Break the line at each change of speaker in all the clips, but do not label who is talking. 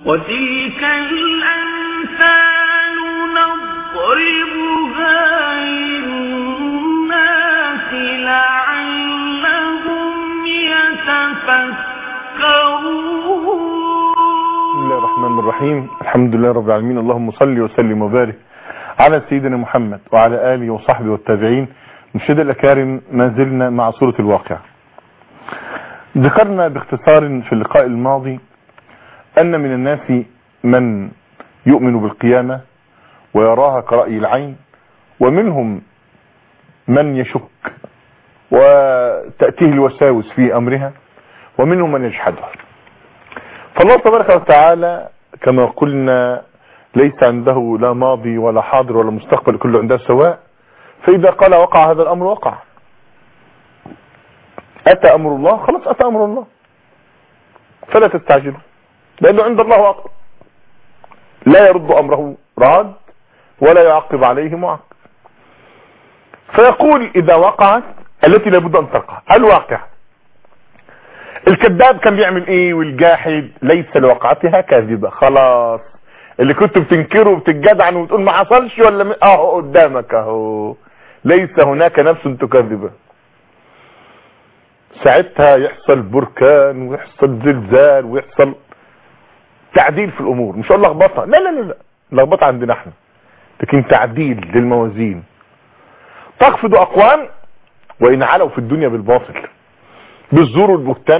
وتلك الأمثال نضربها للناس لعلهم يتفكرون.
بسم الله الرحمن الرحيم. الحمد لله رب العالمين. اللهم صل وسلم وبارك على سيدنا محمد وعلى آله وصحبه والتابعين. مشاهدينا الأكارم، ما زلنا مع سورة الواقع. ذكرنا باختصار في اللقاء الماضي أن من الناس من يؤمن بالقيامة ويراها كرأي العين، ومنهم من يشك وتأتيه الوساوس في أمرها، ومنهم من يجحدها. فالله تبارك وتعالى كما قلنا ليس عنده لا ماضي ولا حاضر ولا مستقبل، كله عنده سواء. فإذا قال وقع هذا الأمر وقع. أتى أمر الله، خلاص أتى أمر الله، فلا تستعجلوا، لأنه عند الله واقع، لا يرد أمره راد ولا يعقب عليه معقب. فيقول إذا وقعت التي لابد أن تقع الواقع. الكذاب كان بيعمل ايه؟ والجاحد ليس لوقعتها كاذبة. خلاص اللي كنت بتنكره وبتتجدعن وبتقول ما حصلش ولا اهو قدامك اهو، ليس هناك نفس تكذبه. ساعتها يحصل بركان ويحصل زلزال ويحصل تعديل في الامور، مش هقول لخبطه، لا لا لا، لخبطه عندنا احنا، لكن تعديل للموازين. تخفض اقوام وان علوا في الدنيا بالباطل بالزور والبهتان،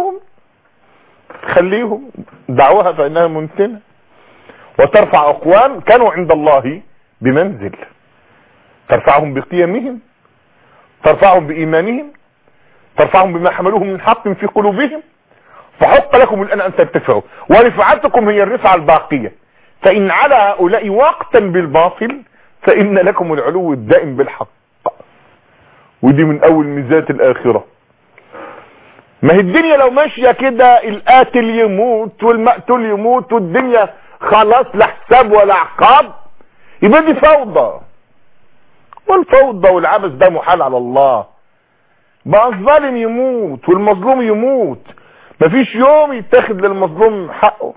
خليهم دعوها فانها ممتنه. وترفع اقوام كانوا عند الله بمنزل، ترفعهم بقيمهم، ترفعهم بايمانهم، ترفعهم بما حملوه من حق في قلوبهم. فحق لكم الان ان ترتفعوا، ورفعتكم هي الرفعه الباقيه. فان على هؤلاء وقتا بالباطل فان لكم العلو الدائم بالحق. ودي من اول ميزات الاخره. ما هي الدنيا لو ماشيه كده القاتل يموت والمقتول يموت والدنيا خلاص لا حساب ولا عقاب، يبقى دي فوضى. والفوضى والعبث ده محال على الله. بقى الظالم يموت والمظلوم يموت، مفيش يوم يتاخد للمظلوم حقه.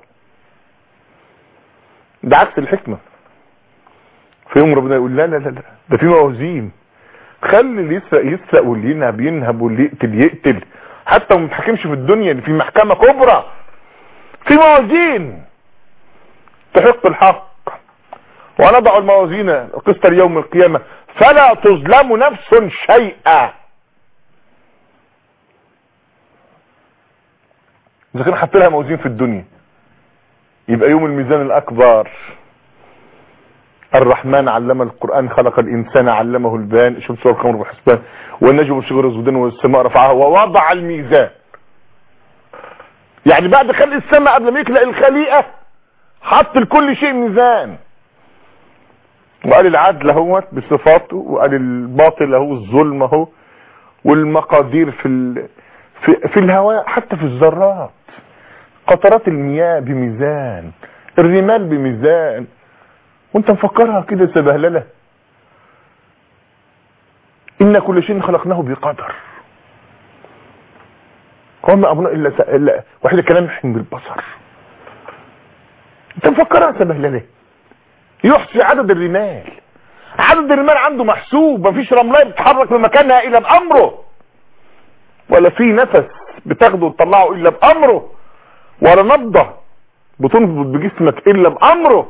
ده عكس الحكمة. في يوم ربنا يقول لا لا لا، ده في موازين. خلي اللي يسرق واللي ينهب واللي يقتل، حتى ما تحكمش في الدنيا، في محكمة كبرى، في موازين تحق الحق. ونضع الموازين القسط ليوم القيامة فلا تظلم نفس شيئا. اذا كان حط لها موازين في الدنيا، يبقى يوم الميزان الاكبر. الرحمن علم القرآن، خلق الانسان علمه البيان، الشمس والقمر بحسبان، والنجم والشجر يسجدان والسماء رفعها ووضع الميزان. يعني بعد خلق السماء قبل ما يخلق الخليقة حط لكل شيء ميزان، وقال العدل اهوت بصفاته، وقال الباطل اهو، الظلم اهو، والمقادير في الهواء، حتى في الذرات، قطرات المياه بميزان، الرمال بميزان، وانت مفكرها كده سبهلله. ان كل شيء خلقناه بقدر، وما امرنا الا واحد كلامح بالبصر. انت مفكرها سبهلله. يحصي عدد الرمال، عدد الرمال عنده محسوب، مفيش رملايه بتتحرك من مكانها الا بامره، ولا في نفس بتاخده وتطلعه الا بامره، ولا نبضه بتنبض بجسمك الا بامره.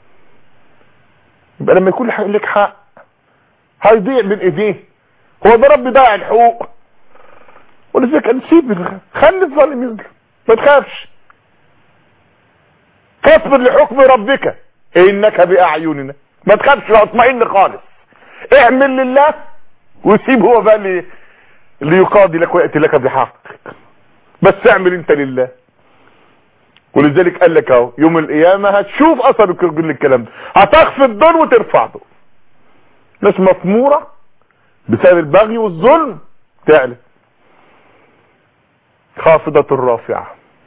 يبقى لما يكون لك حق هيضيع من ايديه. هو ده رب ضايع الحقوق، ولذلك نسيب، خلي الظالم يظلم، ما تخافش، فاصبر لحكم ربك انك باعيننا، ما تخافش، اطمئن خالص، اعمل لله وسيب هو بقى اللي يقاضي لك وياتي لك بحق، بس اعمل انت لله. ولذلك قال لك اهو يوم القيامه هتشوف اثر كل الكلام ده، هتخفض دول وترفع دول. ناس مطموره بسبب البغي والظلم تعلى، خافضه الرافعه.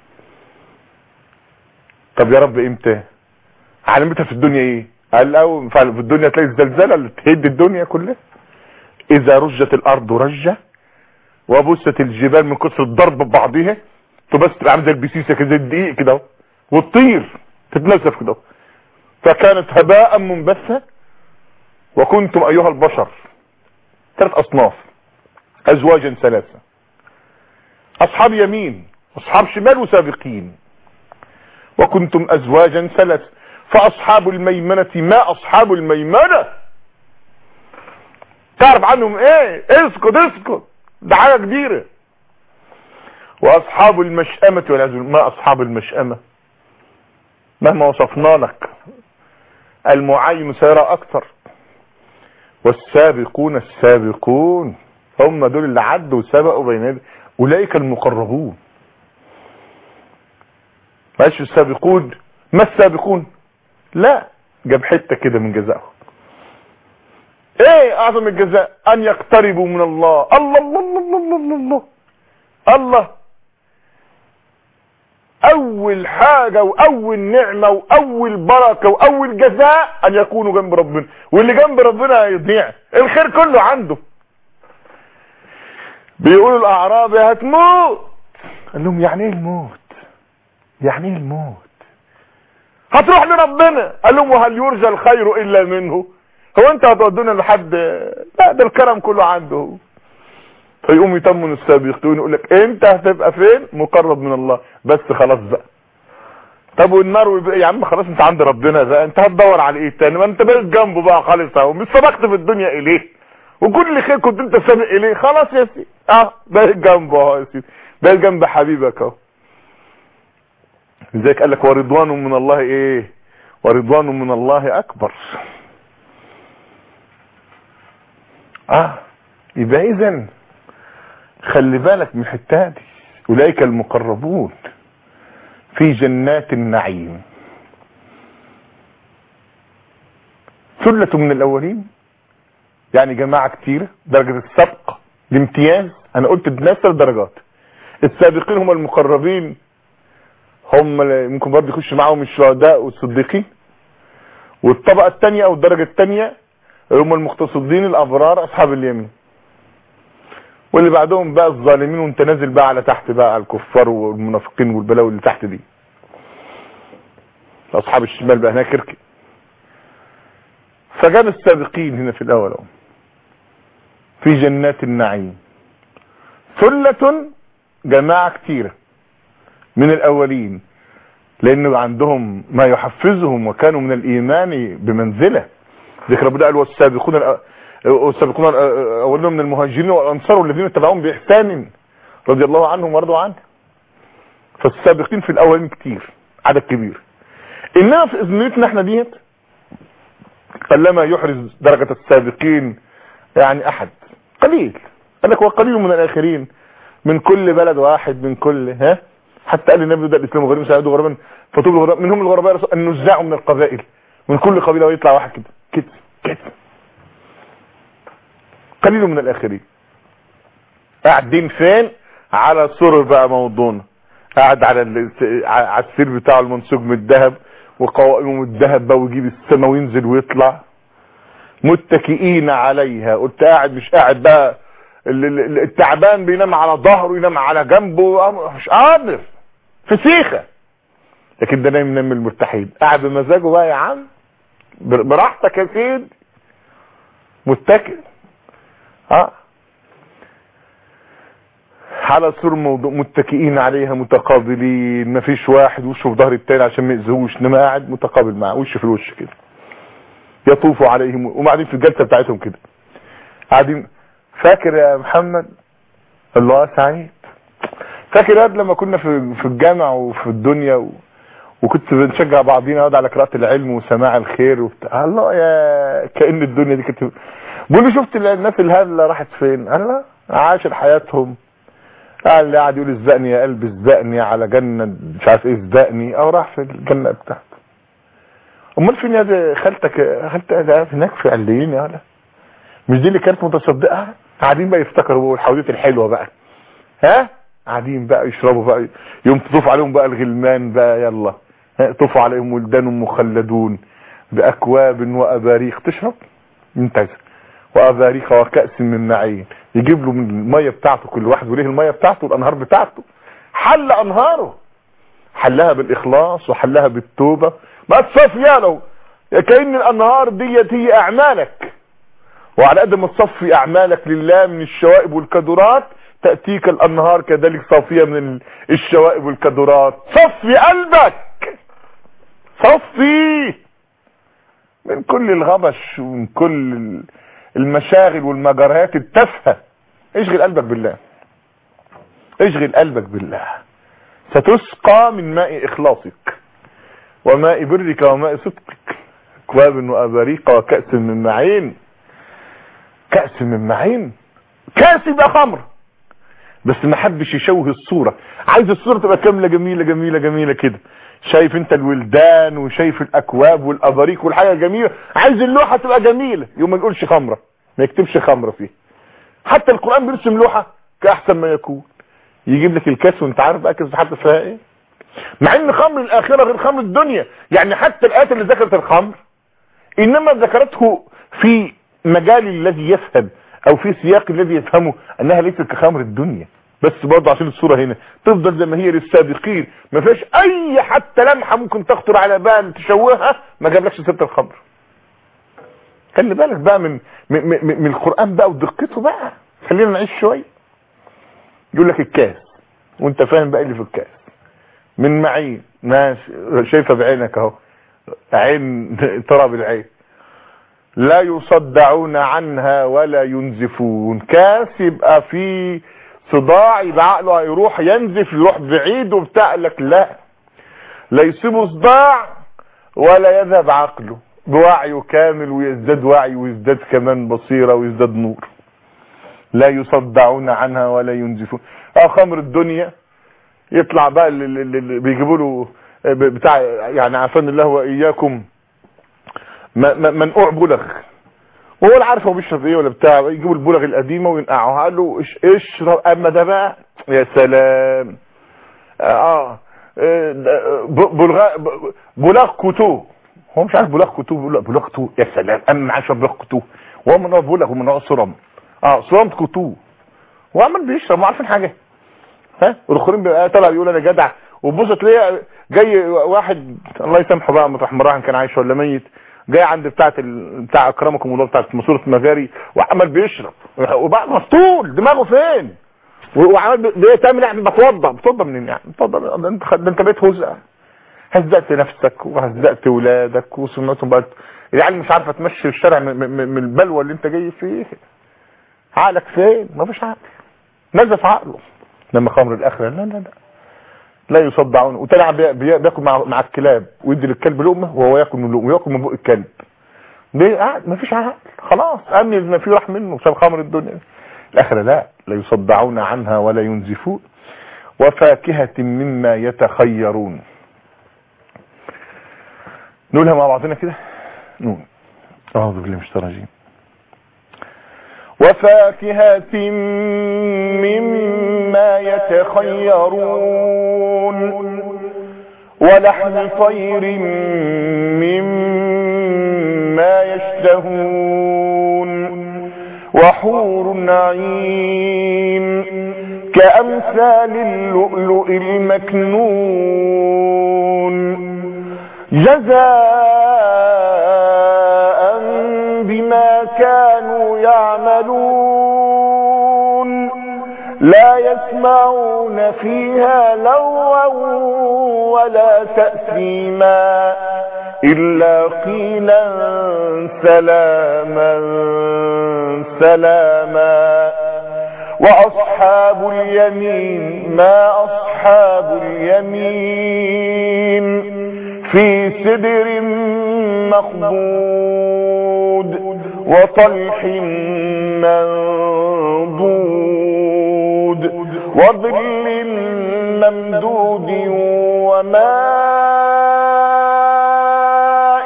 طب يا رب امتى؟ علامتها في الدنيا ايه؟ قال له في الدنيا تلاقي الزلزال اللي تهد الدنيا كلها. اذا رجت الارض رجه وبست الجبال من كثر الضرب ببعضها، تبقى عامله زي البسيسه كده، زي الدقيق كده، وتطير تتنزف كده. فكانت هباء منبثة. وكنتم ايها البشر 3 اصناف، ازواجا 3، اصحاب يمين اصحاب شمال وسابقين. وكنتم ازواجا 3، فاصحاب الميمنة ما اصحاب الميمنة. تعرف عنهم ايه؟ اسكت ده حاجة كبيرة. واصحاب المشأمة والعياذ بالله، ما اصحاب المشأمة. مهما وصفنا لك المعاين سيرى اكثر. والسابقون السابقون هم دول اللي عدوا وسبقوا بين يدي اولئك المقربون. ماشي السابقون. ما السابقون؟ لا، جاب حته كده من جزائهم. ايه اعظم الجزاء؟ ان يقتربوا من الله. الله الله الله الله الله الله, الله. اول حاجة واول نعمة واول بركة واول جزاء ان يكونوا جنب ربنا. واللي جنب ربنا هيضيع، الخير كله عنده. بيقولوا الاعرابي هتموت. قال لهم يعني ايه الموت؟ يعني ايه الموت؟ هتروح لربنا. قال لهم وهل يرجى الخير الا منه؟ هو انت هتودونا لحد؟ لا، ده الكرم كله عنده. فيقوم يتمن السابقون يقول لك انت هتبقى فين؟ مقرب من الله. بس خلاص بقى. طب والنار يا عم خلاص انت عند ربنا بقى، انت هتدور على ايه تاني؟ ما انت بقيت جنبه بقى خالص اهو، مش سبقت في الدنيا اليه وكل خير كنت انت سابق اليه. خلاص يا سيدي بقيت جنبه اهو يا سيدي، بقيت جنب حبيبك اهو. لذلك قال لك ورضوان من الله ايه؟ ورضوان من الله اكبر. يبقى اذا خلي بالك من الحته دي. اولئك المقربون في جنات النعيم. ثلة من الاولين، يعني جماعة كتيرة. درجة السبق الامتياز، انا قلت الناس 3 درجات. السابقين هم المقربين، هم ممكن برضه يخش معاهم الشهداء والصديقين. والطبقة الثانية او الدرجة الثانية هم المقتصدين الابرار اصحاب اليمين. واللي بعدهم بقى الظالمين، وانت نازل بقى على تحت بقى على الكفار والمنافقين والبلاوي اللي تحت دي. اصحاب الشمال بقى هناك اركب. فجاب السابقين هنا في الاول في جنات النعيم. ثلة جماعة كتيرة من الاولين، لانه عندهم ما يحفزهم وكانوا من الايمان بمنزلة. ذكر ربنا قال والسابقون اولهم من المهاجرين والانصار والذين اتبعوهم باحسان رضي الله عنهم ورضوا عنه. فالسابقين في الاولين كتير، عدد كبير. انما في ازمنتنا احنا ديت قلما يحرز درجة السابقين يعني احد، قليل. قال لك وقليل من الاخرين، من كل بلد واحد، من كل حتى قال النبي بدأ الاسلام غريب سيعودوا غربا فطوب الغرباء. منهم الغرباء النزاع من القبائل، من كل قبيله ويطلع واحد كده كده كده. قليل من الاخرين. قاعدين فين؟ على سرر بقى موضوعنا، قاعد على السير بتاعه المنسوج من الذهب وقوائمه من الذهب بقى، ويجيب السما وينزل ويطلع. متكئين عليها. قلت قاعد مش قاعد بقى التعبان بينام على ظهره ينام على جنبه، مش قادر في سيخه. لكن ده نايم نام المرتاحين، قاعد بمزاجه بقى يا عم براحتك يا سيدي، متكئ على سور موضوع متكئين عليها متقابلين. مفيش واحد وشه في ظهر التاني عشان ما يأذوش، انما قاعد متقابل معاه وش في الوش كده. يطوفوا عليهم وقاعدين في الجلسه بتاعتهم كده قاعدين. فاكر يا محمد الله سعيد؟ فاكر يا لما كنا في الجامع وفي الدنيا وكنت بنشجع بعضينا نقعد على قراءة العلم وسماع الخير وبتاع. الله يا كأن الدنيا دي كنت بقول له شفت الناس الهالة راحت فين؟ قال لا عاشر حياتهم. قال لي قاعد يقول اسبقني يا قلبي اسبقني على جنة مش عارف ايه اسبقني، او راح في الجنة بتاعته. امال فين يا خالتك هناك في عليين يا ولا؟ مش دي اللي كانت متصدقة؟ قاعدين بقى يفتكروا الحواديت الحلوة بقى، قاعدين بقى يشربوا بقى، يوم تطوف عليهم بقى الغلمان بقى يلا طوفوا عليهم ولدان مخلدون باكواب واباريق تشرب انت واباريق وكأس من معين. يجيب له من الميه بتاعته كل واحد وليه الميه بتاعته والانهار بتاعته. حل انهاره حلها بالاخلاص وحلها بالتوبة. ما تصفي له كأن الانهار ديت هي اعمالك، وعلى قد ما تصفي اعمالك لله من الشوائب والكدرات تأتيك الانهار كذلك صافية من الشوائب والكدرات. صفي قلبك، صفي من كل الغبش ومن كل المشاغل والمجريات التافهة. اشغل قلبك بالله، اشغل قلبك بالله، ستسقى من ماء اخلاصك وماء برك وماء صدقك، اكواب واباريق وكأس من معين. كأس من معين، كأس يبقى خمر بس ما حبش يشوه الصورة، عايز الصورة تبقى كاملة جميلة جميلة جميلة كده. شايف انت الولدان وشايف الاكواب والاباريق والحاجة جميلة، عايز اللوحة تبقى جميلة، يوم ما يقولش خمرة، ما يكتبش خمرة فيه. حتى القرآن بيرسم لوحة كأحسن ما يكون، يجيب لك الكاس وانت عارف بقى كاس حتى فيها ايه، مع ان خمر الاخرة غير خمر الدنيا. يعني حتى الآيات اللي ذكرت الخمر انما ذكرته في مجال الذي يفهم او في سياق الذي يفهمه انها ليست كخمر الدنيا، بس برضه عشان الصورة هنا تفضل زي ما هي للسابقين، ما فيش اي حتى لمحة ممكن تخطر على بال تشوهها، ما جابلكش سيرة الخمر. خلي بالك بقى من القرآن بقى ودقته بقى، خلينا نعيش شوية. يقول لك الكاس وانت فاهم بقى اللي في الكاس من معين، ناس شايفة بعينك اهو، عين ترى بالعين، لا يصدعون عنها ولا ينزفون. كاس يبقى في صداع، يبقى عقله يروح ينزف يروح بعيد وبتاع لك، لا يصيبه صداع ولا يذهب عقله، بوعيه كامل ويزداد وعي ويزداد كمان بصيرة ويزداد نور. لا يصدعون عنها ولا ينزفون. خمر الدنيا يطلع بقى اللي بيجيبوا له بتاع، يعني عافانا الله واياكم، منقوع بلغ، وهو لا عارف هو بيشرب ايه ولا بتاع، يجيبوا البلغ القديمه وينقعوها له اشرب. اما ده بقى يا سلام، بلغ كتو، هو مش عارف بلغ كتو، بيقول لك بلغ كتو، يا سلام. اما معاه شرب بلغ كتو وهو من نوع بلغ ومن نوع صرم، صرم كتو، هو عمال بيشرب ما عارفين حاجه. ها والاخرين بقى طلع يقول انا جدع، وبص تلاقيه جاي واحد الله يسامحه بقى مطرح مراهن كان عايش ولا ميت، جاي عند بتاع اكرمكم الله بتاعت ماسوره مجاري وعمال بيشرب وبقى مسطول دماغه فين، وعمال تعمل يعني بتوضى منين يعني؟ بتوضى انت بقيت هزقت نفسك وهزقت ولادك وسمعتهم بقى العيال مش عارفه تمشي الشارع من البلوه اللي انت جاي فيه. عقلك فين؟ ما فيش عقل، نزف عقله. لما خمر الاخره لا يصدعون. وتلعب بياكل مع الكلاب ويدي للكلب لقمه وهو ياكل من لقمه وياكل من بق الكلب. ليه؟ ما فيش عقل خلاص، امن ما في راح منه بسبب خمر الدنيا. الاخره لا يصدعون عنها ولا ينزفون. وفاكهه مما يتخيرون. نقولها مع بعضنا كده، نقول اعوذ بالله من الشيطان الرجيم. وفاكهة مما يتخيرون ولحم طير مما يشتهون وحور عين كأمثال اللؤلؤ المكنون جزاء بما كانوا يعملون لا يسمعون فيها لغوا ولا تأثيما إلا قيلا سلاما سلاما. وأصحاب اليمين ما أصحاب اليمين في سدر مخضود وطلح منضود وظل ممدود وماء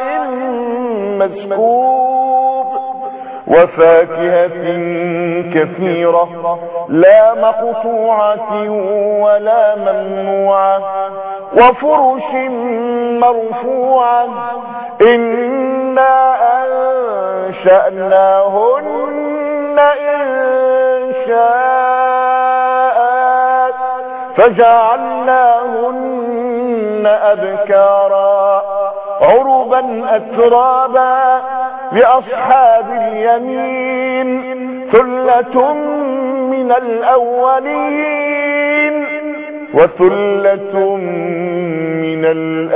مسكوب وفاكهة كثيرة لا مقطوعة ولا ممنوعة وفرش مرفوعة إنا أنشأناهن إنشاء فجعلناهن أبكارا عربا أترابا لأصحاب اليمين ثلة من الأولين وثلة من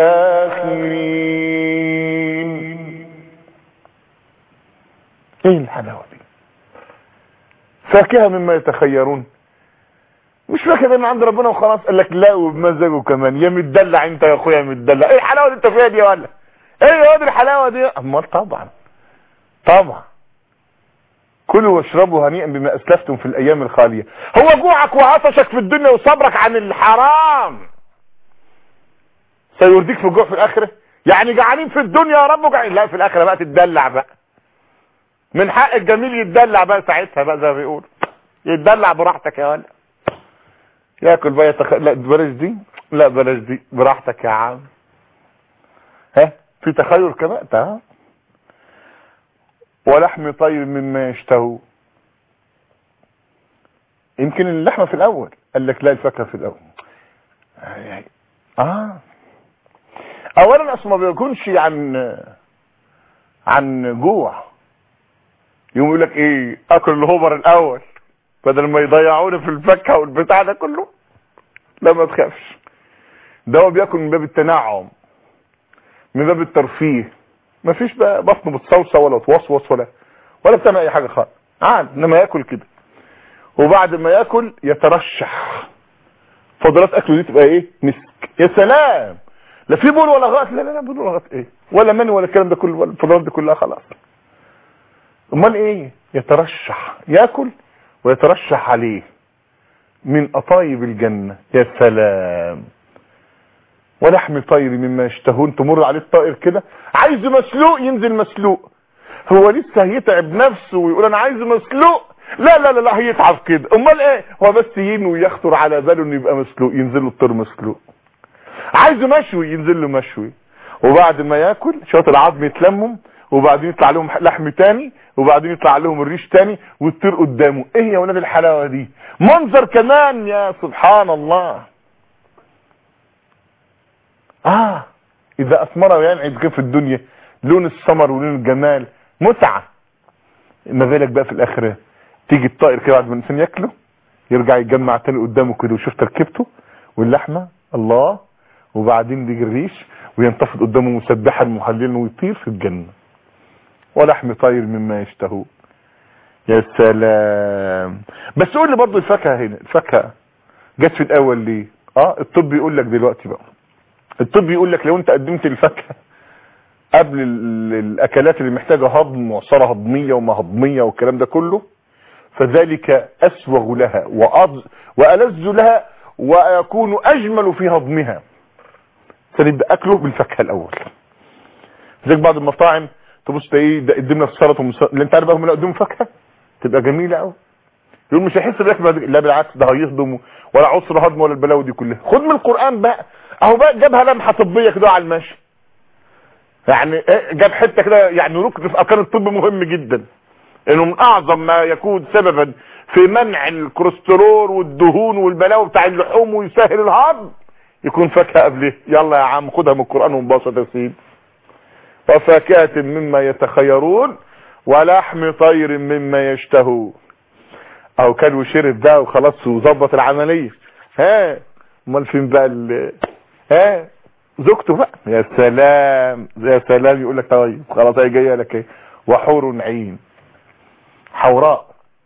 الآخرين. ايه الحلاوة دي؟ فاكهة مما يتخيرون. مش فاكهة من عند ربنا وخلاص، قال لك لا وبمزاجه كمان. يا متدلع انت يا اخويا، متدلع. ايه الحلاوة اللي انت فيها دي ولا ايه يا واد الحلاوة دي؟ امال طبعا كلوا واشربوا هنيئا بما اسلفتم في الايام الخالية. هو جوعك وعطشك في الدنيا وصبرك عن الحرام سيرديك في الجوع في الاخرة؟ يعني جعانين في الدنيا يا رب وجعانين، لا في الاخرة بقى تتدلع بقى. من حق الجميل يتدلع بقى ساعتها بقى، زي ما بيقول يتدلع براحتك يا ولد. ياكل بقى لا بلاش دي، لا بلاش دي، براحتك يا عم. ها في تخير كمان. تمام. ولحم طير مما يشتهوا. يمكن اللحمه في الاول، قال لك لا الفاكهه في الاول. اولا اصلا ما بيكونش عن جوع. يقوم يقول لك ايه، اكل الهوبر الاول بدل ما يضيعوني في الفاكهه والبتاع ده كله. لا ما تخافش، ده هو بياكل من باب التنعم، من باب الترفيه. ما فيش بقى بطنه بتصوصه ولا توصوص ولا بتعمل اي حاجه خالص، عاد انما ياكل كده. وبعد ما ياكل يترشح، فضلات اكله دي تبقى ايه؟ مسك. يا سلام، لا في بول ولا غائط. لا بول ولا غائط ايه ولا مني ولا الكلام ده كله، ولا الفضلات دي كلها خلاص. امال ايه؟ يترشح، ياكل ويترشح عليه من أطايب الجنة. يا سلام. ولحم طير مما يشتهون. تمر عليه الطائر كده عايز مسلوق، ينزل مسلوق. هو لسه هيتعب نفسه ويقول انا عايز مسلوق؟ لا هيتعب كده. امال ايه؟ هو بس ينوي يخطر على باله انه يبقى مسلوق، ينزل له الطير مسلوق. عايزه مشوي، ينزل له مشوي. وبعد ما ياكل شويه العظم يتلمم، وبعدين يطلع لهم لحم تاني، وبعدين يطلع لهم الريش تاني، والطير قدامه. ايه يا ولاد الحلاوه دي؟ منظر كمان، يا سبحان الله. اذا اثمر وينعم كيف في الدنيا، لون الثمر ولون الجمال متعه. ما بالك بقى في الاخره؟ تيجي الطائر كده بعد ما الانسان ياكله يرجع يتجمع تاني قدامه كده، ويشوف تركيبته واللحمه الله، وبعدين يجي الريش وينتفض قدامه مسبحا محللا ويطير في الجنه. ولحم طير مما يشتهون. يا سلام. بس قول لي برضه الفاكهه هنا، الفاكهه جت في الاول ليه؟ الطب يقول لك دلوقتي بقى، الطب يقول لك لو انت قدمت الفاكهه قبل الاكلات اللي محتاجه هضم وعصاره هضميه وما هضميه والكلام ده كله، فذلك اسوغ لها والذ لها ويكون اجمل في هضمها. فنبدا اكله بالفاكهه الاول. زي بعض المطاعم تبص ايه ده قدمنا السلطه اللي انت عارف بقى هم لا قدموا فاكهه تبقى جميله قوي. يقول مش هيحس بالاكل، لا بالعكس ده هيهضم ولا عسر هضم ولا البلاوي دي كلها. خد من القران بقى اهو، بقى جابها لمحه طبيه كده على الماشي، يعني جاب حته كده، يعني ركن في اركان الطب مهم جدا، انه من اعظم ما يكون سببا في منع الكوليسترول والدهون والبلاوي بتاع اللحوم ويسهل الهضم يكون فاكهه قبله. يلا يا عم خدها من القران وانبسط يا سيدي. وفاكهه مما يتخيرون ولحم طير مما يشتهون. او كان وشرب ده وخلاص وظبط العمليه. امال فين بقى زوجته بقى؟ يا سلام يا سلام. يقول لك طيب خلاص هي جايه لك ايه؟ وحور عين حوراء.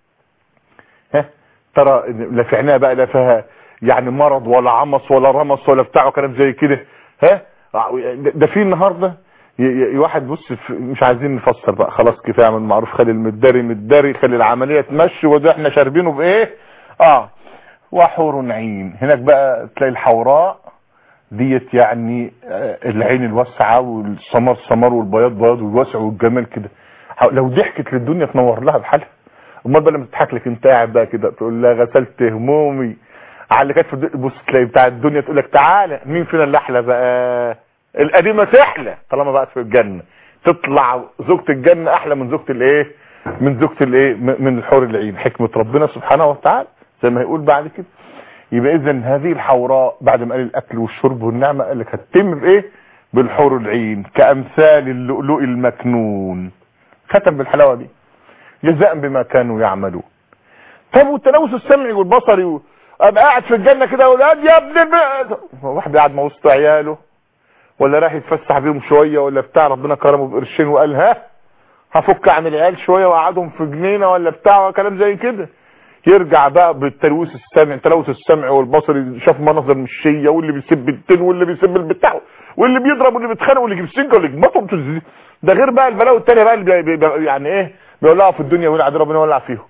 ترى لا في عينها بقى لا فيها يعني مرض ولا عمص ولا رمص ولا بتاع وكلام زي كده. ده في النهارده واحد بص مش عايزين نفسر بقى خلاص كفايه من معروف، خلي المداري خلي العمليه تمشي، وده احنا شاربينه بايه؟ وحور عين. هناك بقى تلاقي الحوراء ديت يعني العين الواسعه والسمر سمر والبياض بياض والوسع والجمال كده. لو ضحكت للدنيا تنور لها بحالها. امال بقى لما تضحك لك انت قاعد بقى كده تقول لها غسلت همومي على اللي كانت في بص تلاقي بتاع الدنيا تقول لك تعالى مين فينا اللي احلى بقى؟ القديمه تحلى طالما بقت في الجنه. تطلع زوجة الجنه احلى من زوجة الايه؟ من الحور العين. حكمه ربنا سبحانه وتعالى زي ما هيقول بعد كده. يبقى اذا هذه الحوراء بعد ما قال الاكل والشرب والنعمه قال لك هتتم بايه؟ بالحور العين كامثال اللؤلؤ المكنون. ختم بالحلاوه دي جزاء بما كانوا يعملون. طب والتلوث السمعي والبصري ابقى قاعد في الجنه كده واقول يا ابن واحد قاعد مع وسط عياله ولا راح يتفسح بيهم شويه ولا بتاع، ربنا كرمه بقرشين وقال ها هفك عن العيال شويه واقعدهم في جنينه ولا بتاع كلام زي كده، يرجع بقى بالتلوث السمعي، التلوث السمعي والبصري، شاف مناظر مشيه واللي بيسب التين واللي بيسب البتاع واللي بيضرب واللي بيتخانق واللي يجيب سنجه واللي يجيب ده غير بقى البلاوي الثانيه بقى اللي يعني ايه بيولعوا في الدنيا ويلعب ربنا يولع فيهم.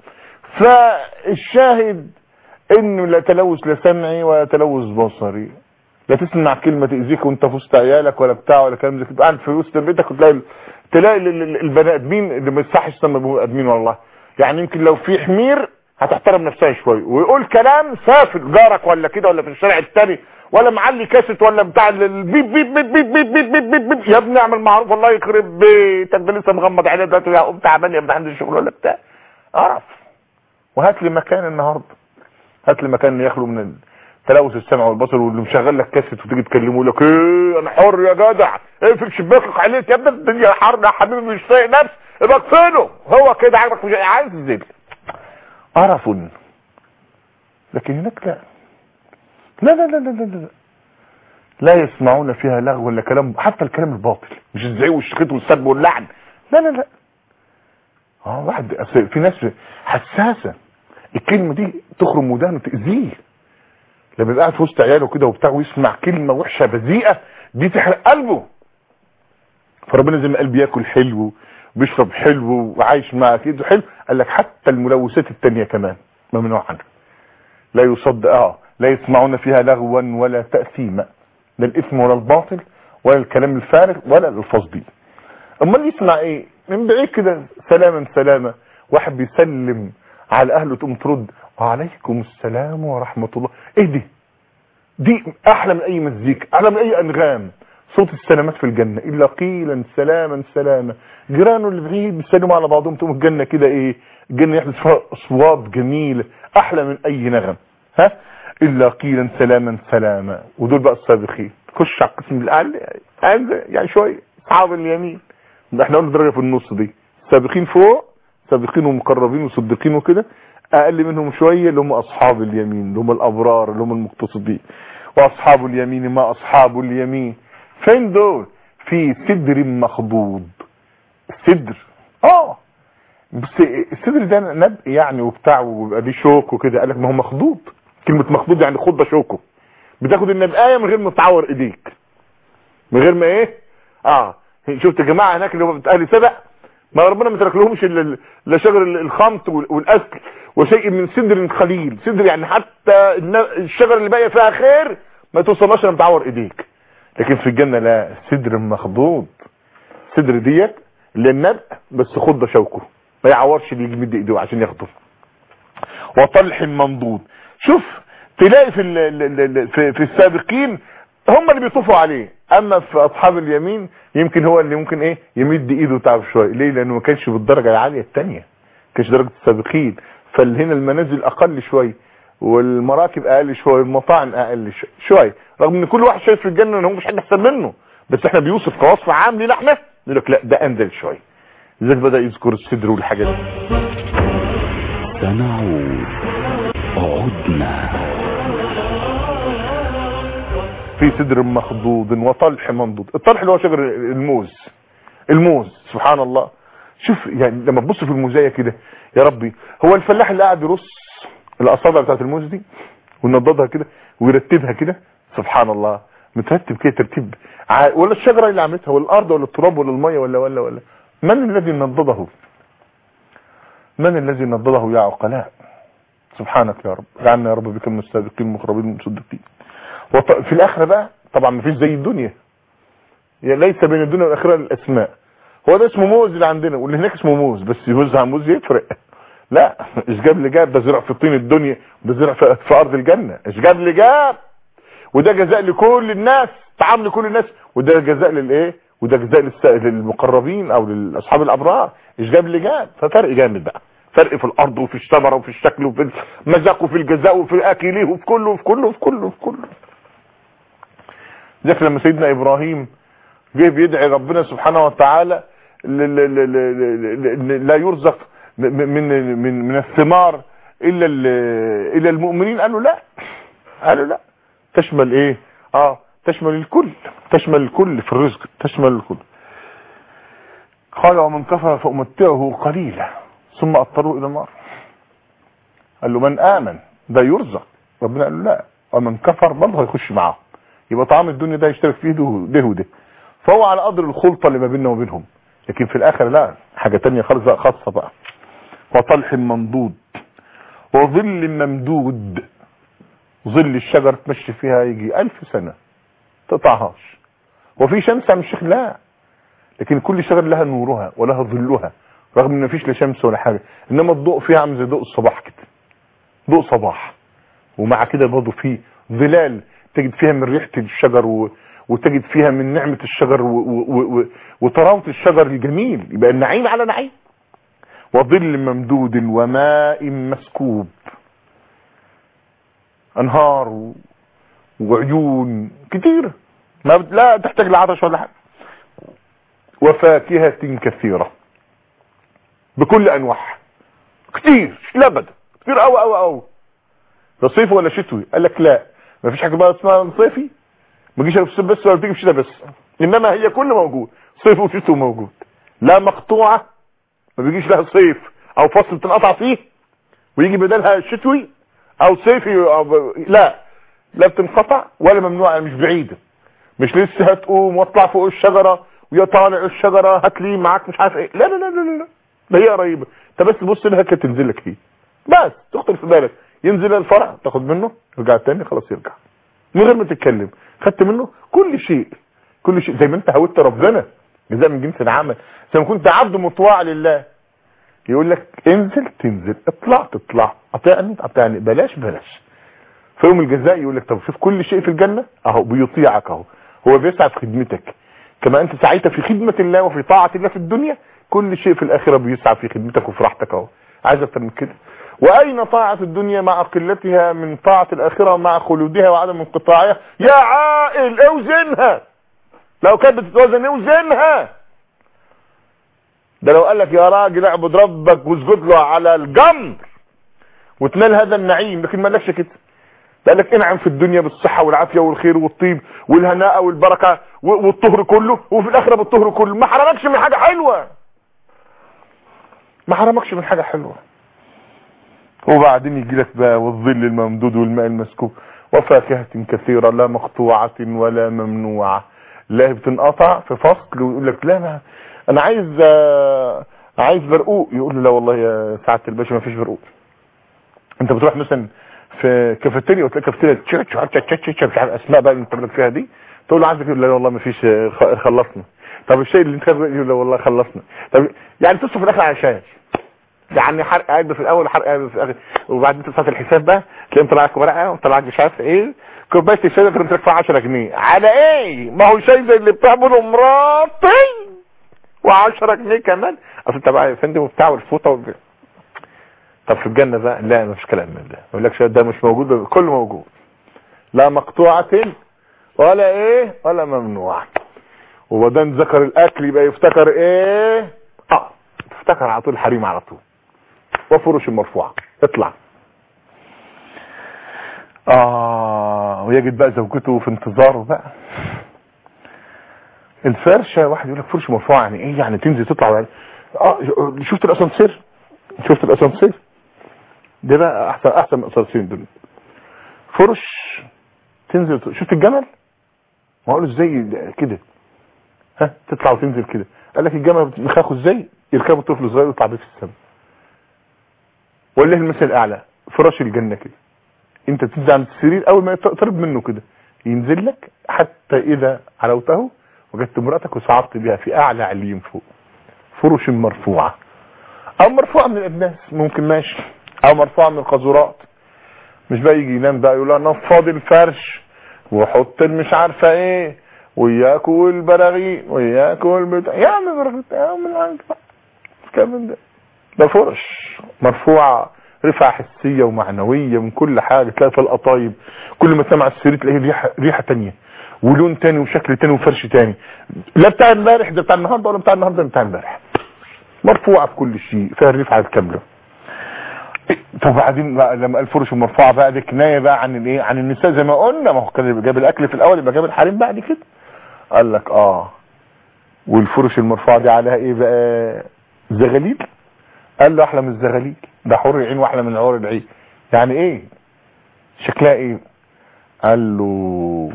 فالشاهد انه لا تلوث لا سمعي ولا تلوث بصري، لا تسمع كلمه تاذيك وانت في وسط عيالك ولا بتاع ولا كلام زي كده، قاعد في وسط بيتك وتلاقي البني ادمين اللي ما يصحش تسمى بني ادمين والله. يعني يمكن لو في حمير هتحترم نفسها شويه ويقول كلام سافل جارك ولا كده ولا في الشارع الثاني ولا معلي كاسيت ولا بتاع البيب بيب بيب بيب بيب بيب بيب بيب بيب. يا ابني اعمل معروف الله يخرب بيتك، ده لسه مغمض عينيه دلوقتي يا قوم تعبان يا ابني عندي الشغل ولا بتاع. اعرف وهات لي مكان النهارده، هات لي مكان يخلو من تلوث السمع والبصر واللي مشغل لك كاسيت وتيجي تكلمه لك ايه انا حر يا جدع اقفل شباكك عليك يا ابني الدنيا حر يا حبيبي مش طايق نفس ابقى اقفله هو كده عاجبك مش عايز تنزل. عرفوا لكن هناك لا لا لا لا لا لا لا, لا يسمعون فيها لغو ولا كلام، حتى الكلام الباطل مش الزعيق والشخيط والسب واللعن لا لا لا. واحد في ناس حساسه الكلمه دي تخرم ودانه تاذيه، لما يبقى قاعد في وسط عياله كده وبتاع ويسمع كلمه وحشه بذيئه دي تحرق قلبه. فربنا زي ما قال بياكل حلو وبيشرب حلو وعايش مع كده حلو، قال لك حتى الملوثات التانية كمان ممنوع عنها. لا يصدق لا يسمعون فيها لغوا ولا تأثيما، لا الاثم ولا الباطل ولا الكلام الفارغ ولا الالفاظ دي. امال يسمع ايه؟ من بعيد كده سلاما سلاما، واحد بيسلم على اهله تقوم ترد وعليكم السلام ورحمه الله. ايه دي احلى من اي مزيكا، احلى من اي انغام، صوت السلامات في الجنه الا قيلا سلاما سلاما. جيرانه اللي بعيد بيسلموا على بعضهم تقوم الجنه كده ايه، الجنه يحدث فيها اصوات جميله احلى من اي نغم. الا قيلا سلاما سلاما. ودول بقى السابقين. خش على القسم الاعلى يعني شويه اصحاب اليمين، احنا قلنا درجه في النص دي، السابقين فوق سابقين ومقربين وصديقين وكده، اقل منهم شويه اللي هم اصحاب اليمين اللي هم الابرار اللي هم المقتصدين. واصحاب اليمين ما اصحاب اليمين فين دول؟ في سدر مخضود. السدر بس السدر ده نبق يعني وبتاع ويبقى دي شوك وكده، قال لك ما هو مخضود، كلمه مخضود يعني خضه شوكه، بتاخد النبقايه من غير ما تعور ايديك، من غير ما ايه شفت يا جماعه هناك اللي هم اهل سبق ما ربنا ما تركلهمش الا شجر الخمط والاكل وشيء من سدر خليل. سدر يعني حتى الشجر اللي باقي فيها خير ما توصلناش لما تعور ايديك. لكن في الجنه لا، سدر مخضود. سدر ديت اللي النبق بس خضه شوكه ما يعورش اللي يمد ايده عشان ياخده. وطلح منضود. شوف تلاقي في السابقين هم اللي بيطوفوا عليه، اما في اصحاب اليمين يمكن هو اللي ممكن ايه يمد ايده وتعب شويه. ليه؟ لانه ما كانش بالدرجه العاليه الثانيه، ما كانش درجه السابقين، فهنا المنازل اقل شويه والمراكب اقل شويه والمطاعم اقل شويه، رغم ان كل واحد شايف في الجنه ان هو مش حد احسن منه، بس احنا بيوصف كوصف عام لينا احنا يقول لك لا ده انزل شويه. ازاي بدا يذكر الصدر والحاجات دي.
سنعود عدنا
في سدر مخضود وطلح منضود. الطلح اللي هو شجر الموز سبحان الله. شوف يعني لما تبص في الموزايه كده يا ربي، هو الفلاح اللي قاعد يرص الاصابع بتاعت الموز دي وينضدها كده ويرتبها كده سبحان الله، مترتب كده ترتيب ولا الشجره اللي عملتها ولا الارض ولا التراب ولا الميه ولا من الذي نضده؟ من الذي نضده يا عقلاء؟ سبحانك يا رب، جعلنا يا رب بك من السابقين المقربين المصدقين. في الاخره بقى طبعا مفيش زي الدنيا، ليس بين الدنيا والاخره الاسماء. هو ده اسمه موز اللي عندنا واللي هناك اسمه موز، بس يوز عن موز يفرق. لا ايش جاب اللي جاب، ده زرع في طين الدنيا وده زرع في ارض الجنه. ايش جاب اللي جاب، وده جزاء لكل الناس، طعام لكل الناس، وده جزاء للايه، وده جزاء للمقربين او لاصحاب الابرار. ايش جاب اللي جاب، ففرق جامد بقى، فرق في الارض وفي الثمره وفي الشكل وفي المذاق وفي الجزاء وفي اكله وفي كله وفي كله وفي كله وفي كله. ذاك لما سيدنا ابراهيم جه بيدعي ربنا سبحانه وتعالى لا يرزق من الثمار الا المؤمنين، قالوا لا تشمل ايه؟ تشمل الكل، تشمل الكل في الرزق، تشمل الكل. قال ومن كفر فأمتعه قليلا ثم أضطره إلى النار. قال له من آمن ده يرزق، ربنا قال له لا، ومن كفر برضه هيخش معاه. يبقى طعام الدنيا ده يشترك فيه ده وده، فهو على قدر الخلطة اللي ما بيننا وبينهم، لكن في الآخر لا، حاجة تانية خالص بقى، خاصة بقى. وطلح منضود وظل ممدود، ظل الشجر تمشي فيها يجي 1000 سنة تقطعهاش. وفي شمس يا الشيخ؟ لا، لكن كل شجر لها نورها ولها ظلها، رغم ان مفيش لا شمس ولا حاجه، انما الضوء فيها عامل زي ضوء الصباح كده، ضوء صباح. ومع كده برضه في ظلال تجد فيها من ريحه الشجر وتجد فيها من نعمه الشجر وطراوه الشجر الجميل، يبقى النعيم على نعيم. وظل ممدود وماء مسكوب، انهار وعيون كتير لا تحتاج لعطش ولا حاجه. وفاكهة كثيرة بكل انواعها، كتير لبد كتير قوي. ده صيفي ولا شتوي؟ قال لك لا، ما فيش حاجه بقى اسمها صيفي، ما تجيش في الصيف بس ولا تيجي في الشتاء بس، انما هي كل موجود، صيف وشتوي موجود، لا مقطوعه ما بيجيش لها صيف او فصل تنقطع فيه ويجي بدلها شتوي او صيفي لا بتنقطع ولا ممنوعه، مش بعيده، مش لسه هتقوم واطلع فوق الشجره ويا طالع الشجره هات لي معاك مش عارف ايه، لا لا لا لا لا، ده هي قريبه، انت بس تبص لها كده تنزل لك فيه بس، تخطر في بالك، ينزل الفرع تاخد منه يرجع تاني خلاص يرجع من غير ما تتكلم، خدت منه كل شيء زي ما انت هودت ربنا، جزاء من جنس العمل، زي ما كنت عبد مطواع لله، يقول لك انزل تنزل، اطلع تطلع، اطيعني بلاش. في يوم الجزاء يقول لك طب شوف كل شيء في الجنه اهو بيطيعك اهو، هو بيسعى في خدمتك كما انت سعيت في خدمه الله وفي طاعه الله في الدنيا، كل شيء في الاخره بيسعى في خدمتك وفي راحتك اهو. عايز اكتر من كده؟ واين طاعه الدنيا مع قلتها من طاعه الاخره مع خلودها وعدم انقطاعها؟ يا عاقل اوزنها، لو كانت بتتوزن اوزنها. ده لو قال لك يا راجل اعبد ربك واسجد له على الجمر وتنال هذا النعيم، لكن ما قالكش كده، قال لك انعم في الدنيا بالصحه والعافيه والخير والطيب والهناء والبركه والطهر كله، وفي الاخره بالطهر كله، ما حرمكش من حاجه حلوه، ما حرمكش من حاجه حلوه. وبعدين يجي لك بقى والظل الممدود والماء المسكوب وفاكهه كثيره لا مقطوعه ولا ممنوعه، لا بتنقطع في فصل ويقول لك لا ما انا عايز برقوق، يقول له لا والله يا سعاده الباشا ما فيش برقوق. انت بتروح مثلا في كافيتيريا وتلاقي كافيتيريا مش عارف اسماء بقى اللي انت بتقول فيها دي، تقول له عايزك، لا والله ما فيش، خلصنا. طب الشيء اللي انت يقول لا والله خلصنا. طب يعني تصرف في الاخر عشان يعني حرق قاعد في الاول حرق قاعد في الاخر، وبعدين تصرف الحساب بقى تلاقي طلع لك ورقه وطلع لك مش عارف ايه كوبايه الشاي اللي انت فيها 10 جنيه على ايه؟ ما هو شاي زي اللي بتعمله مراتي و10 جنيه كمان، اصل انت بقى يا فندم وبتاع والفوطه طب في الجنه بقى لا ما فيش كلام من ده، يقول لك ده مش موجود، كله موجود، لا مقطوعه ولا ايه ولا ممنوع. وبعدين ذكر الاكل يبقى يفتكر ايه؟ تفتكر على طول الحريم على طول. وفرش مرفوعه اطلع. ويجد بقى زوجته في انتظاره بقى. الفرشه واحد يقول لك فرش مرفوعه يعني ايه؟ يعني تنزل تطلع يعني شفت الاسانسير؟ شفت الاسانسير ده بقى احسن من الاسانسير دول. فرش تنزل، شفت الجمل؟ ما اقوله ازاي كده تطلع وتنزل كده، قال لك الجمل بتخاخه ازاي؟ يركبه طفل صغير ويطلع بيه في السماء. والله المثل الاعلى فراش الجنه كده، انت تنزل عند السرير اول ما تقترب منه كده ينزل لك حتى اذا علوته وجدت امرأتك وصعدت بها في اعلى عليين فوق. فرش مرفوعه، او مرفوعه من الناس ممكن ماشي، او مرفوعه من القاذورات، مش بقى يجي ينام بقى يقول انا نفض الفرش وحط مش عارفه ايه وياكل البراغيث وياكل بتاع يا عم براغيث يا عم العنك كمان ده ده فرش مرفوعة رفعة حسية ومعنوية من كل حاجة. تلاقي في القطايب كل ما تسمع السرير تلاقيه ريحة تانية ولون تاني وشكل تاني وفرش تاني. لا بتاع امبارح ده بتاع النهارده ولا بتاع النهارده بتاع امبارح. مرفوعة بكل شيء فيها الرفعة الكاملة. طب بعدين بقى لما الفرش المرفوعة بقى دي كناية بقى عن الايه؟ عن النساء زي ما قلنا. ما هو كان جاب الاكل في الاول يبقى جاب الحريم بعد كده. قال لك والفرش المرفوعة دي عليها ايه بقى؟ زغاليل. قال له احلى من الزغاليل، ده حور العين واحلى من عور العين. يعني ايه شكلها ايه؟ قال له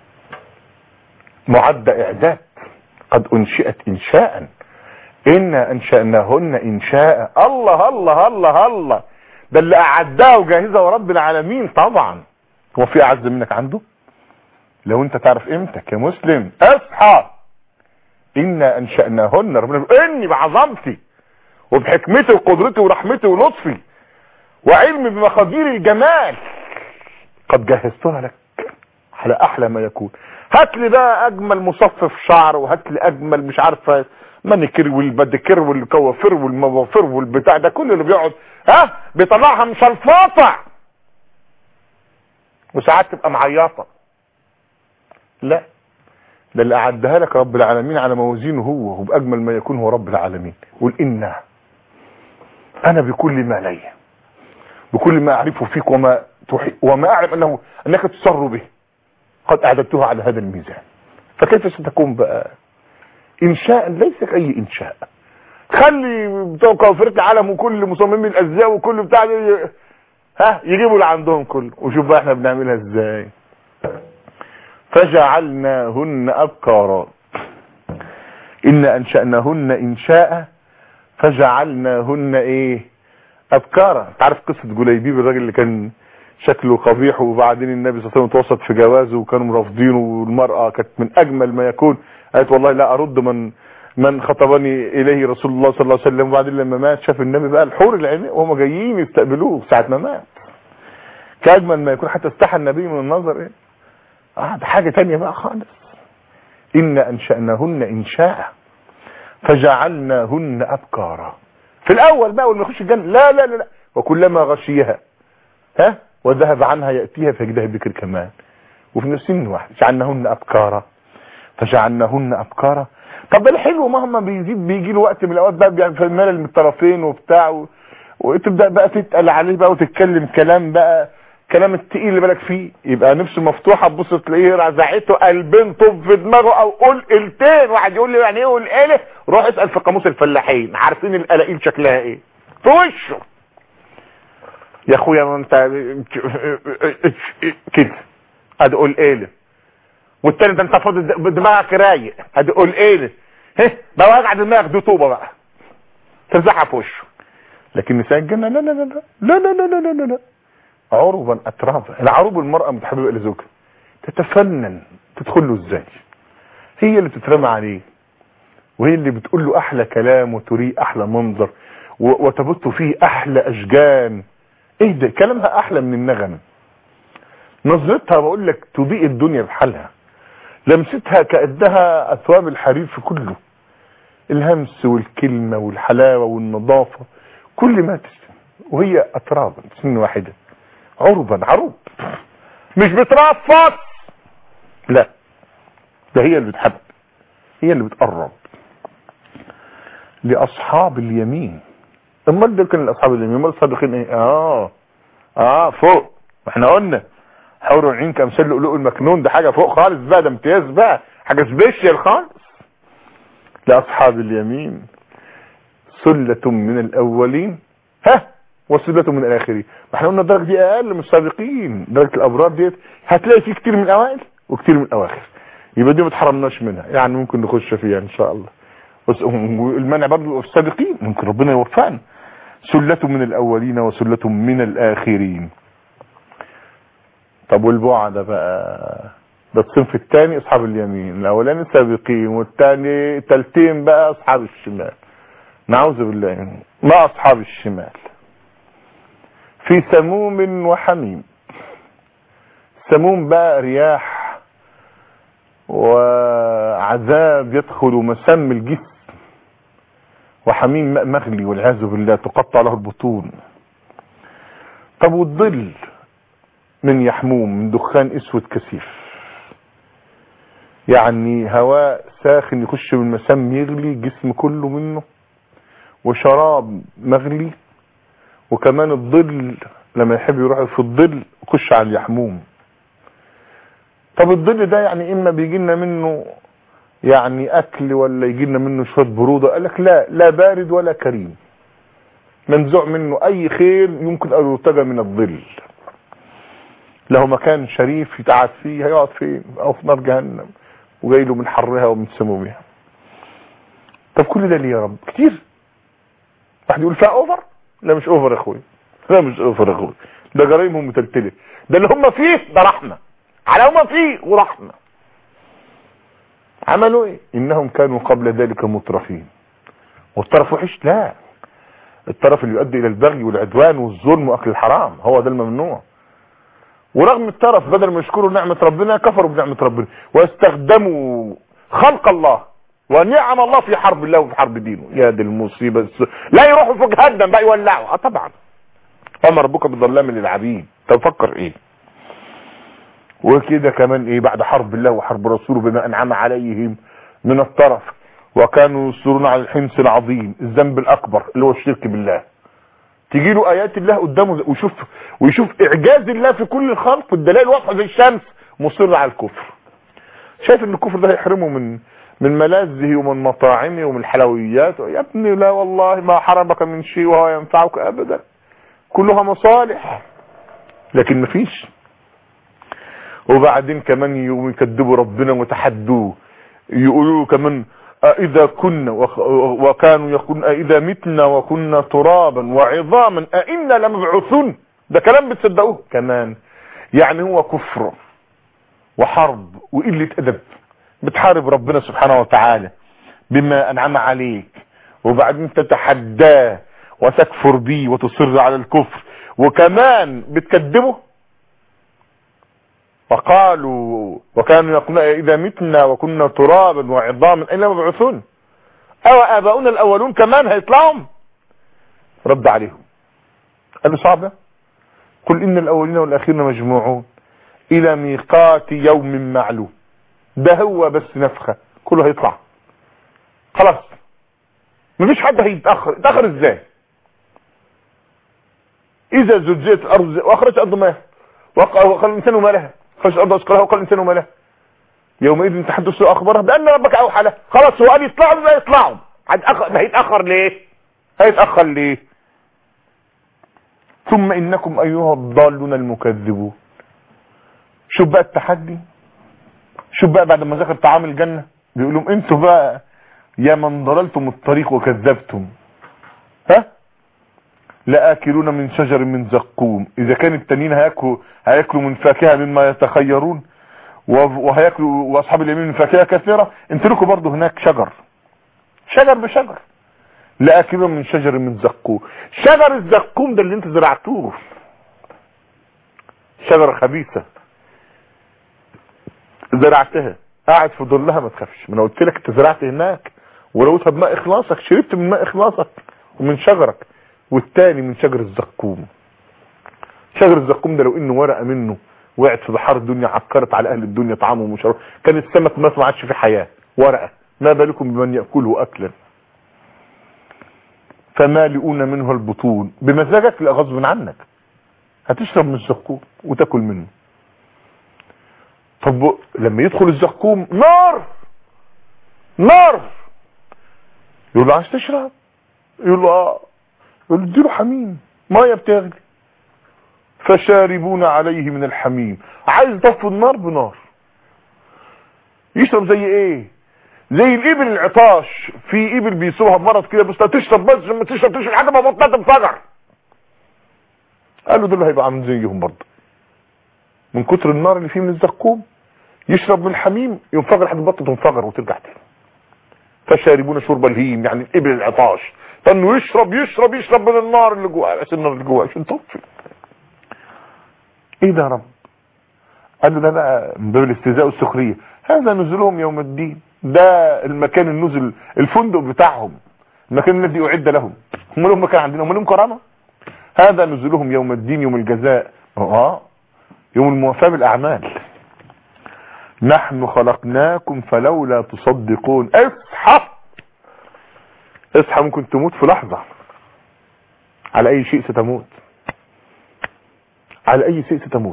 معد اعداد، قد انشئت انشاء، إنا أنشأناهن إنشاء. الله الله الله الله، ده اللي أعدها وجاهزة ورب العالمين. طبعا هو في أعز منك عنده؟ لو أنت تعرف قيمتك يا مسلم اصحى. إنا أنشأناهن، ربنا بيقول إني بعظمتي وبحكمتي وقدرتي ورحمتي ولطفي وعلمي بمقادير الجمال قد جهزتها لك على أحلى ما يكون. هات لي بقى أجمل مصفف شعر، وهات لي أجمل مش عارفة مانيكير والباديكير والكوافير والموافير والبتاع ده كله اللي بيقعد بيطلعها مشلفاطة وساعات تبقى معيطة. لا، ده اللي أعدها لك رب العالمين على موازينه هو وبأجمل ما يكون هو رب العالمين. قل إنا أنا بكل ما لي، بكل ما أعرفه فيك وما أعلم أنك تسر به قد أعددتها على هذا الميزان. فكيف ستكون بقى إنشاء؟ ليس أي إنشاء. خلي بتوع كوافرة العالم وكل مصممين الأزياء وكل بتاع يجيبوا اللي عندهم كله، وشوف بقى احنا بنعملها ازاي. فجعلناهن أبكارا، إن أنشأناهن إنشاء فجعلناهن أبكارا. تعرف قصة جليبيب الراجل اللي كان شكله قبيح وبعدين النبي صلى الله عليه وسلم توسط في جوازه وكانوا رافضينه، والمرأة كانت من أجمل ما يكون، قالت والله لا أرد من خطبني إليه رسول الله صلى الله عليه وسلم. وبعدين لما مات شاف النبي بقى الحور العين وهم جايين يستقبلوه ساعة ما مات، كأجمل ما يكون، حتى استحى النبي من النظر. ده حاجة تانية بقى خالص. إن أنشأناهن إنشاء فجعلناهن أبكارا. في الأول بقى واللي يخش الجنة لا لا لا، وكلما غشيها وذهب عنها يأتيها فيجدها بكر كمان. وفي نفسين واحد جعلناهن أبكارا فجعلناهن أبكارا. طب الحلو مهما بيزيد بيجي له وقت من الأوقات بقى في الملل من الطرفين وبتاع وتبدأ بقى تتقل عليه بقى وتتكلم كلام بقى، كلام التقيل اللي بالك فيه، يبقى نفسه مفتوحة تبص تلاقيه رزعته قلبين طب في دماغه او قول قلتين. واحد يقول لي يعني ايه والقاله؟ روح اسأل في قاموس الفلاحين عارفين القلاقيل شكلها ايه في وشه. يا اخويا ما انت كده ادي قول قاله، والتاني ده انت فاضي دماغك رايق ادي قول قاله بقى وجع دماغك دي طوبه بقى ترزعها في وشه. لكن نساء الجنه لا لا لا لا لا لا لا لا لا لا، عربا اترابا. العروب المرأة متحببة لزوجها تتفنن تدخل له ازاي، هي اللي بتترمى عليه وهي اللي بتقول له احلى كلام وتريه احلى منظر وتبث فيه احلى اشجان. ايه ده كلامها احلى من النغم، نظرتها بقول لك تضيء الدنيا بحالها، لمستها كأدها اثواب الحرير في كله، الهمس والكلمة والحلاوة والنظافة كل ما تسلم، وهي اترابا سن واحدة عربا. عروب مش بترفض، لا ده هي اللي بتحب، هي اللي بتقرب لاصحاب اليمين. امال دول كانوا اصحاب اليمين، امال الصادقين ايه؟ فوق. احنا قلنا حور العين كامثال اللؤلؤ المكنون، ده حاجه فوق خالص بقى، ده امتياز بقى، حاجه سبيشال خالص. لاصحاب اليمين سلة من الاولين وسلة من الاخرين. ما احنا قلنا الدرجه دي اقل من السابقين، درجه الابرار ديت هتلاقي فيه كتير من الاوائل وكتير من الاواخر، يبقى دي ما تحرمناش منها، يعني ممكن نخش فيها ان شاء الله. بس المنع برضه في السابقين ممكن ربنا يوفقنا. سلة من الاولين وسلة من الاخرين. طب والبعد بقى ده الصنف الثاني اصحاب اليمين، الاولاني السابقين والثاني تلتين بقى اصحاب الشمال. نعوذ بالله. ما اصحاب الشمال في سموم وحميم. سموم بقى رياح وعذاب يدخل مسام الجسم، وحميم ماء مغلي والعياذ بالله تقطع له البطون. طب والظل من يحموم، من دخان اسود كثيف، يعني هواء ساخن يخش من المسام يغلي الجسم كله منه، وشراب مغلي، وكمان الظل لما يحب يروح في الظل يخش على اليحموم. طب الظل ده يعني اما بيجي لنا منه يعني اكل ولا يجي لنا منه شويه بروده؟ قال لك لا بارد ولا كريم، منزوع منه اي خير يمكن ان يرتجى من الظل. له مكان شريف يتعب فيه، هيقعد فين؟ او في نار جهنم وجاي له من حرها ومن سمومها. طب كل ده ليه يا رب؟ كتير. واحد يقول فيها اوفر؟ لا مش اوفر يا اخوي، لا مش اوفر يا اخوي، ده جرايمهم متلتله، ده اللي هم فيه ده رحمه على هم فيه ورحمه. عملوا ايه؟ انهم كانوا قبل ذلك مترفين. والطرف وحش؟ لا، الطرف اللي يؤدي الى البغي والعدوان والظلم واكل الحرام هو ده الممنوع. ورغم الطرف بدل ما يشكروا نعمه ربنا كفروا بنعمه ربنا واستخدموا خلق الله ونعم الله في حرب الله وفي حرب دينه. يا دي المصيبه، لا يروحوا في جهنم بقى يولعوا. طبعا وما ربك بظلام للعبيد. طب فكر ايه؟ وكده كمان ايه بعد حرب الله وحرب رسوله بما انعم عليهم من الطرف، وكانوا يصرون على الحنس العظيم، الذنب الاكبر اللي هو الشرك بالله. تجي له ايات الله قدامه ويشوف اعجاز الله في كل الخلق والدلائل واضحه زي الشمس، مصر على الكفر. شايف ان الكفر ده هيحرمه من ملاذه ومن مطاعمه ومن الحلويات. يا ابني لا والله ما حرمك من شيء وهو ينفعك ابدا، كلها مصالح، لكن مفيش. وبعدين كمان يكذبوا ربنا وتحدوه، يقولوا كمان اذا كنا وكانوا يقولون اذا متنا وكنا ترابا وعظاما ائنا لمبعوثون. ده كلام بتصدقوه كمان. يعني هو كفر وحرب وقله ادب، بتحارب ربنا سبحانه وتعالى بما انعم عليك، وبعدين تتحداه وتكفر بيه وتصر على الكفر، وكمان بتكذبه. وقالوا وكانوا يقولون اذا متنا وكنا ترابا وعظاما اين مبعوثون او اباؤنا الاولون كمان هيطلعوا. رد عليهم قالوا صعبه، قل ان الاولين والاخرين مجموعون الى ميقات يوم معلوم. ده هو بس نفخه كله هيطلع خلاص، مفيش حد هيتاخر. يتاخر ازاي؟ اذا زلزلت الارض واخرجت الارض ماءها وقال الانسان ما لها، خرج الارض اسقلها وقال الانسان ما لها يومئذ تحدث اخبارها بان ربك اوحى لها. خلاص هو قال يطلعوا لا يطلعوا، هيتاخر ليه؟ هيتاخر ليه؟ ثم انكم ايها الضالون المكذبون. شوف بقى التحدي، شوف بقى بعد ما ذكر طعام الجنه بيقول لهم انتوا بقى يا من ضللتم الطريق وكذبتم، ها لآكلون من شجر من زقوم. اذا كان التانيين هياكلوا من فاكهه مما يتخيرون، وهياكلوا واصحاب اليمين من فاكهه كثيره، انتوا لكم برضه هناك شجر بشجر. لآكلون من شجر من زقوم. شجر الزقوم ده اللي انت زرعتوه، شجره خبيثه زرعتها، قاعد في ظلها ما تخافش. ما انا قلت لك انت زرعت هناك ولوتها بماء اخلاصك، شربت من ماء اخلاصك ومن شجرك. والتاني من شجر الزقوم. شجر الزقوم ده لو انه ورقه منه وقعت في بحار الدنيا عكرت على اهل الدنيا طعامهم وشرابهم، كان السمك ما عادش في حياه، ورقه، ما بالكم بمن ياكله اكلا. فمالئون منه البطون بمزاجك لا غصب عنك، هتشرب من الزقوم وتاكل منه. طب لما يدخل الزقوم نار، يقول له عايز تشرب؟ يقول له اه، يقول له اديله حميم ميه بتغلي. فشاربون عليه من الحميم. عايز يطفي النار بنار. يشرب زي ايه؟ زي الابل العطاش، في ابل بيسوها بمرض كده بس تشرب، بس لما تشرب حاجه ما بطنها تنفجر. قالوا دول هيبقى عامل زيهم برضه من كتر النار اللي فيه من الزقوم. يشرب من الحميم ينفجر لحد بطنه تنفجر وترجع تاني. فشاربون شرب الهيم، يعني الابل العطاش، فانه يشرب من النار اللي جواه، بس النار اللي جواه عشان تطفي. ايه ده يا رب؟ قال له ده بقى من باب الاستهزاء والسخريه، هذا نزلهم يوم الدين. ده المكان النزل، الفندق بتاعهم، المكان الذي أعد لهم. هم لهم مكان عندنا، هم لهم كرامة. هذا نزلهم يوم الدين، يوم الجزاء، يوم الموافاة بالأعمال. نحن خلقناكم فلولا تصدقون. اصحى اصحى، ممكن تموت في لحظة. على أي شيء ستموت، على أي شيء ستموت،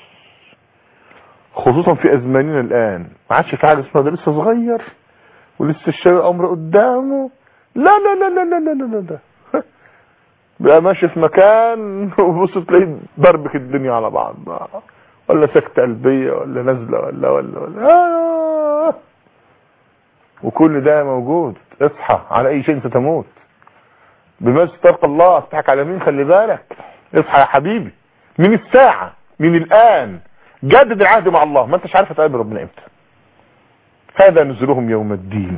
خصوصا في أزماننا الآن. ما عادش في حاجة اسمها ده لسه صغير ولسه الشيء أمر قدامه. لا لا لا لا لا لا لا لا بقى ماشي في مكان وبص تلاقي ضربك الدنيا على بعض، ولا سكتة قلبية ولا نزلة ولا وكل ده موجود. اصحى، على أي شيء ستموت. بما تلقى الله تضحك على مين؟ خلي بالك. اصحى يا حبيبي، من الساعة، من الآن جدد العهد مع الله. ما انتش عارف تقابل ربنا امتى. هذا نزلهم يوم الدين.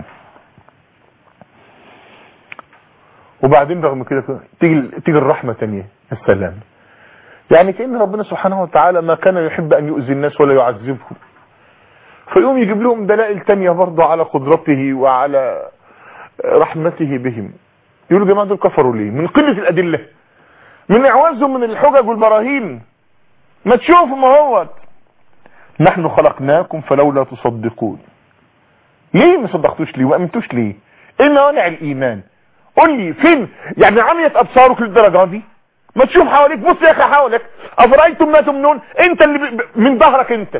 وبعدين رغم كده تيجي الرحمة تانية. السلام. يعني كأن ربنا سبحانه وتعالى ما كان يحب أن يؤذي الناس ولا يعذبهم، فيقوم يجيب لهم دلائل تانية برضه على قدرته وعلى رحمته بهم. يقولوا جماعة دول كفروا ليه؟ من قلة الأدلة، من إعوازهم من الحجج والبراهين. ما تشوفوا ما هو نحن خلقناكم فلولا تصدقون. ليه ما صدقتوش؟ ليه؟ وأمنتوش ليه؟ ايه موانع الإيمان؟ قول لي فين؟ يعني عميت أبصارك للدرجة دي؟ ما تشوف حواليك، بص يا أخي حواليك. أفرأيتم ما تمنون؟ أنت اللي من ظهرك أنت.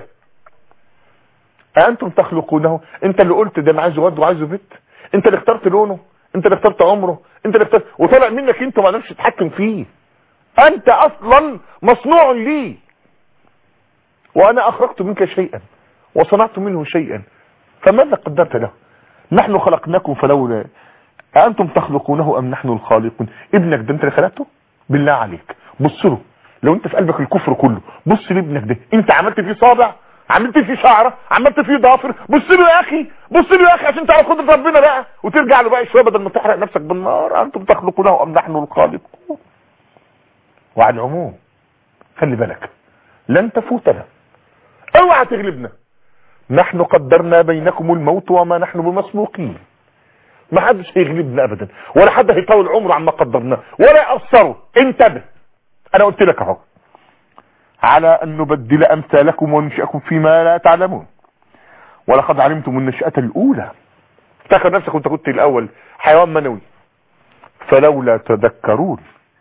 أنتم تخلقونه؟ أنت اللي قلت ده أنا عايزه ود وعايزه بيت. أنت اللي اخترت لونه، أنت اللي اخترت عمره، أنت اللي اخترت، وطلع منك أنت ما قدرتش تتحكم فيه. أنت أصلا مصنوع لي، وأنا أخرجت منك شيئا وصنعت منه شيئا، فماذا قدرت له؟ نحن خلقناكم فلولا أنتم تخلقونه أم نحن الخالقون. ابنك ده أنت اللي خلقته؟ بالله عليك بص له. لو أنت في قلبك الكفر كله، بص لابنك ده. أنت عملت فيه صابع، عملت فيه شعره، عملت فيه ضافر. بص له يا أخي، بص له يا أخي عشان تعرف قدرة ربنا بقى، وترجع له بقى شوية بدل ما تحرق نفسك بالنار. أنتم تخلقونه أم نحن الخالقون. وعلى العموم خلي بالك، لن تفوتنا، اوعى تغلبنا. نحن قدرنا بينكم الموت وما نحن بمسبوقين. ما حدش هيغلبنا ابدا، ولا حد هيطول عمره عما قدرناه ولا يقصره. انتبه، انا قلت لك اهو على ان نبدل امثالكم وننشئكم فيما لا تعلمون. ولقد علمتم النشأة الاولى. افتكر نفسك وانت كنت الاول حيوان منوي. فلولا تذكرون،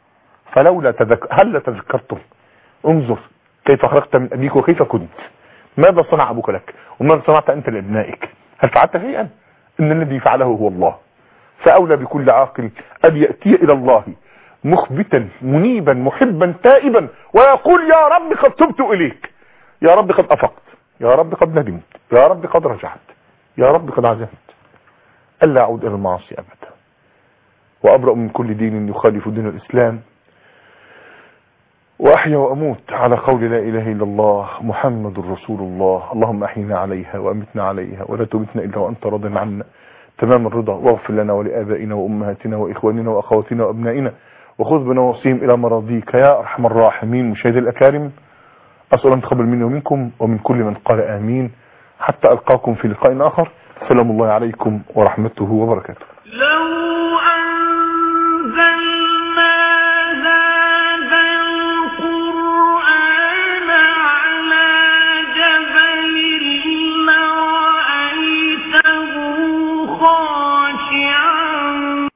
هل تذكرتم؟ انظر كيف خرجت من ابيك وكيف كنت. ماذا صنع ابوك لك وماذا صنعت انت لابنائك؟ هل فعلت شيئا؟ ان الذي فعله هو الله. فاولى بكل عاقل ان ياتي الى الله مخبتا منيبا محبا تائبا ويقول يا رب قد تبت اليك، يا رب قد افقت، يا رب قد ندمت، يا رب قد رجعت، يا رب قد عزمت الا اعود الى المعاصي ابدا، وابرأ من كل دين يخالف دين الاسلام، وأحيا وأموت على قول لا إله إلا الله محمد رسول الله. اللهم أحينا عليها وأمتنا عليها ولا تمتنا إلا وأنت راض عنا تمام الرضا. واغفر لنا ولآبائنا وأمهاتنا وإخواننا وأخواتنا وأبنائنا، وخذ بنواصيهم إلى مراضيك يا أرحم الراحمين. مشاهدي الأكارم، أسأل أن تقبل مني ومنكم ومن كل من قال آمين، حتى ألقاكم في لقاء آخر. سلام الله عليكم ورحمته وبركاته.
لو أنزل